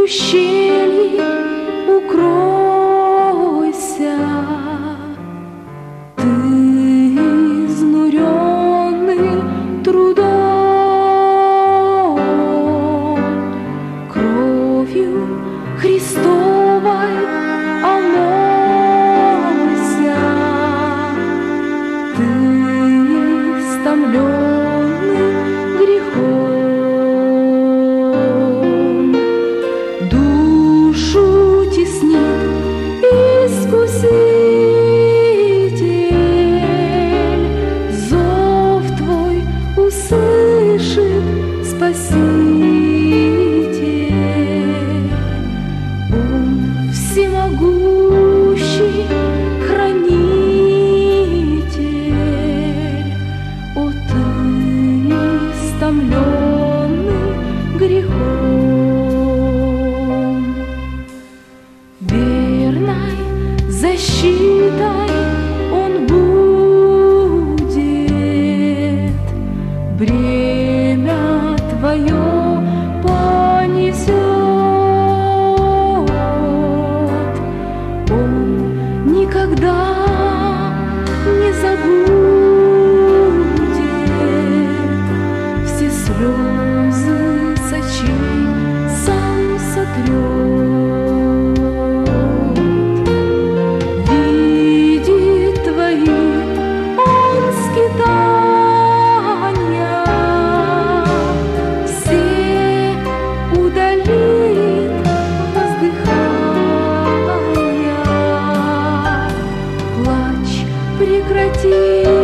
ущелье укройся. Ты изнуренный трудом, кровью Христовой омойся. Ты истомленный грехом, душу теснит Искуситель, зов твой услышит Спаситель. Он всемогущий хранитель, о ты истомленный грехом. Верной защитой он будет, бремя твое понесет. Он никогда не забудет все слезы с очей, сам сотрет. Видит твои он скитания, все удалит воздыхания. Плач прекрати.